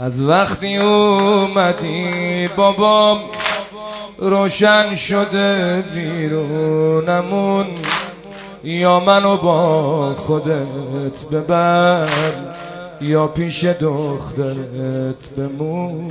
از وقتی اومدی بابام روشن شده بیرونمون، یا منو با خودت ببر یا پیش دخترت بمون.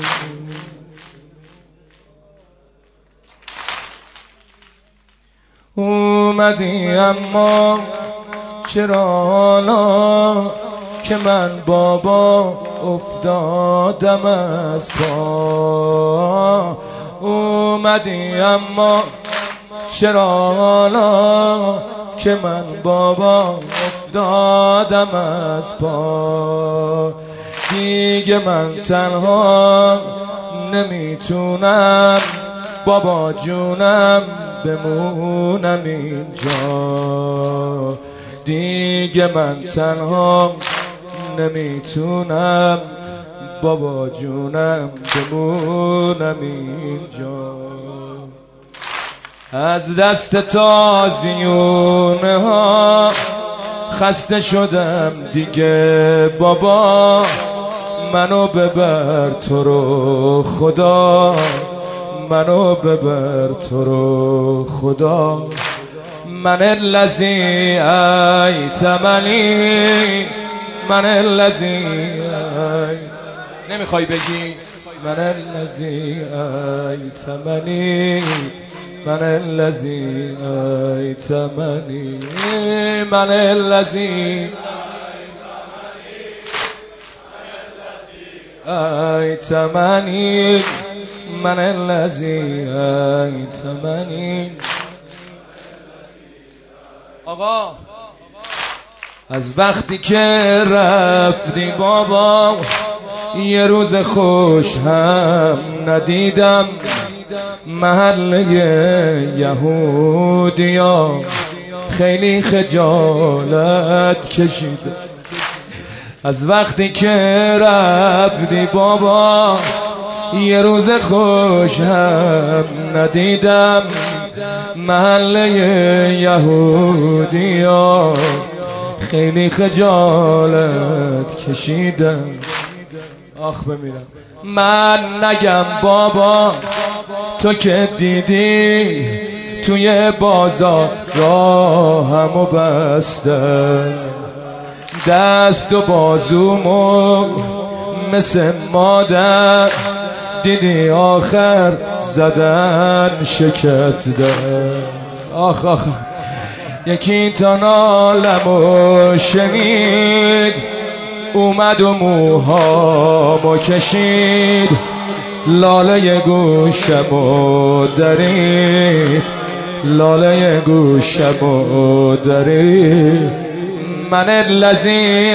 اومدی اما چرا حالا که من بابا افتادم از پا؟ اومدی اما چرا حالا که من بابا افتادم از پا؟ دیگه من تنها نمیتونم بابا جونم بمونم اینجا. دیگه من تنها نمیتونم بابا جونم بمونم اینجا. از دست تازیونه ها خسته شدم دیگه بابا، منو ببر تو رو خدا، منو ببر تو رو خدا. من الذی ایتمنی، من الذی نمیخوای بگی؟ من الذی ایتمنی، من الذی ایتمنی، من الذی ایتمنی، من الذی ایتمنی. آقا از وقتی که رفتی بابا یه روز خوش هم ندیدم، محله یهودیا خیلی خجالت کشیدم. از وقتی که رفتی بابا یه روز خوش هم ندیدم، محله یهودیا خیلی خجالت کشیدم. آخ بمیرم. من نگم بابا تو که دیدی توی بازار راهمو بستم، دست و بازومو مثل مادر دیدی آخر زدن شکستن. آخ آخ یکی تا نالمو شنید، اومد و موهامو کشید، لاله گوشمو درید، لاله گوشمو درید. من الذی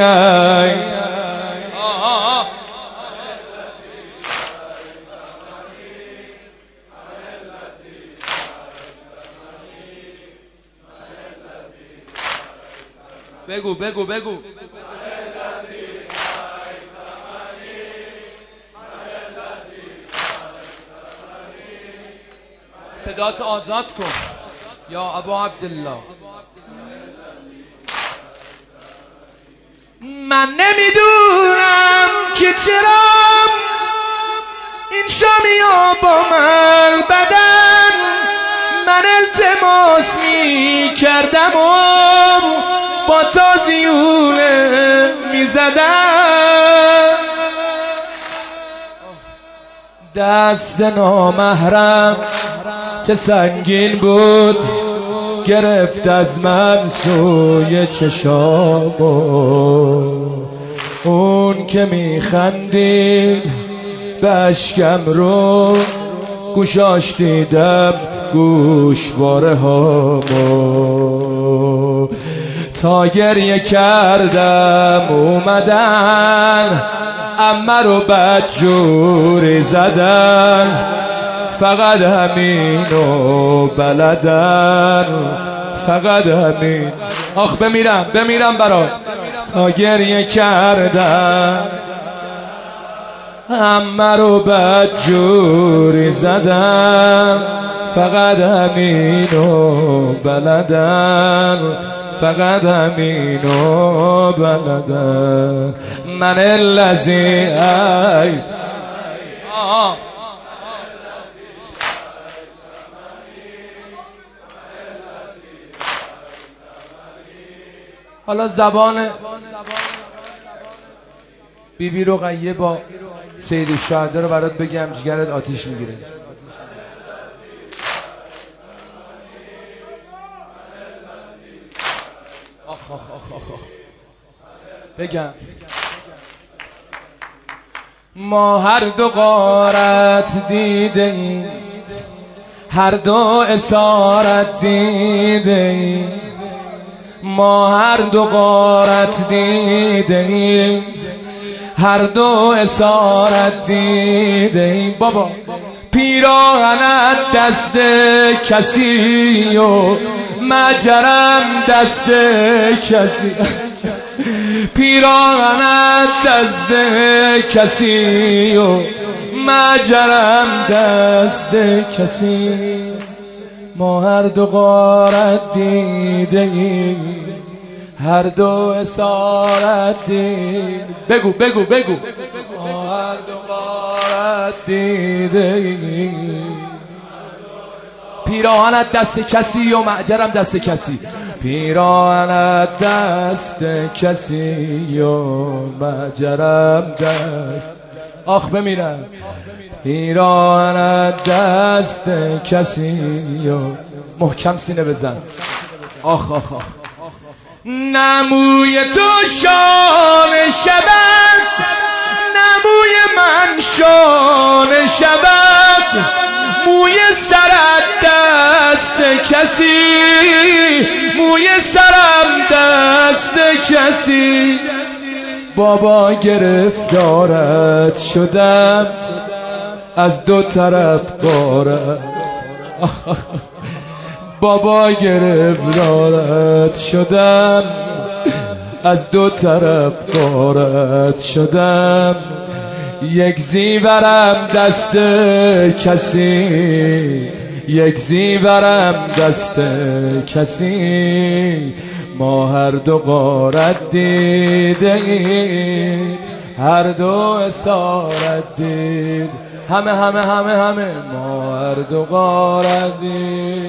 بگو بگو بگو. صدات آزاد کن یا ابا عبدالله. من نمیدونم که چرا این شامیا با من بدن، من التماس می کردم و با تازیونه می زدم، دست نامحرم چه سنگین بود گرفت از من سوی چشامو. اون که می خندید به اشکم رو گوشاش دیدم گوشواره هامو. تا گریه کردم اومدن عمه رو بدجوری زدن، فقط همینو بلدن، فقط همین. آخ بمیرم برات. تا گریه کردم عمه رو بدجوری زدن، فقط همینو بلدن، فقط همینو بلدم. من الذی ای حالا زبان بیبی رقیه با سید الشهدا رو برات بگم، جگرت آتیش میگیره. آخ آخ آخ آخ آخ. بگم ما هر دو غارت دیدیم، هر دو اسارت دیدیم، ما هر دو غارت دیدیم، هر دو اسارت دیدیم. بابا پیراهنت دست کسی و مجرم دست کسی، پیراهنت دست کسی و مجرم دست کسی. ما هر دو غارت دیدیم، هر دو اسارت دیدیم. بگو بگو بگو. ما هر دو غارت دیدیم، پیراهنت دست کسی و معجرم دست کسی. پیراهنت دست کسی و معجرم دست. آخ بمیرم. پیراهنت دست کسی و محکم سینه بزن. آخ آخ آخ. نموی تو شان شبت، نموی من شان شبت، موی سرت دست کسی، موی سرم دست کسی. بابا گرفتارت شدم از دو طرف غارت، بابا گرفتارت شدم از دو طرف غارت شدم. یک زیورم دست کسی، یک زیورم دست کسی. ما هر دو غارت دیدیم، هر دو اسارت دید. همه همه همه همه. ما هر دو غارت دیدیم.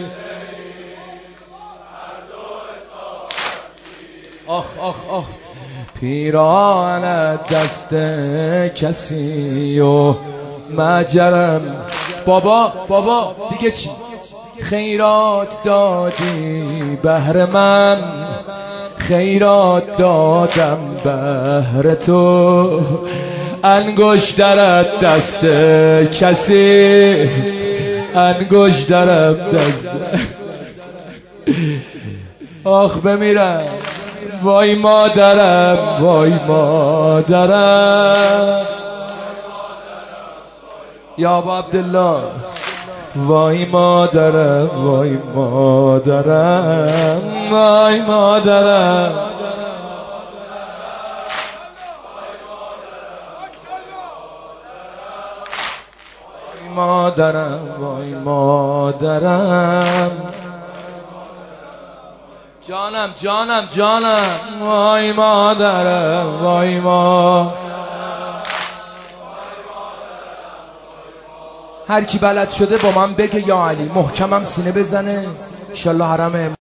آخ آخ آخ. پیراهنت دست کسی و مجرم. بابا بابا دیگه چی؟ خیرات دادی بهر من، خیرات دادم بهر تو. انگشترت دست کسی، انگشترم دست. آخ بمیرم. وای مادرم، وای مادرم. یا ابا عبدالله. وای مادرم، وای مادرم، وای مادرم. وای مادرم، وای مادرم. جانم جانم جانم. وای مادرم، وای ما. هر کی بلد شده با من بگه یا علی، محکمم سینه بزنه. انشالله حرم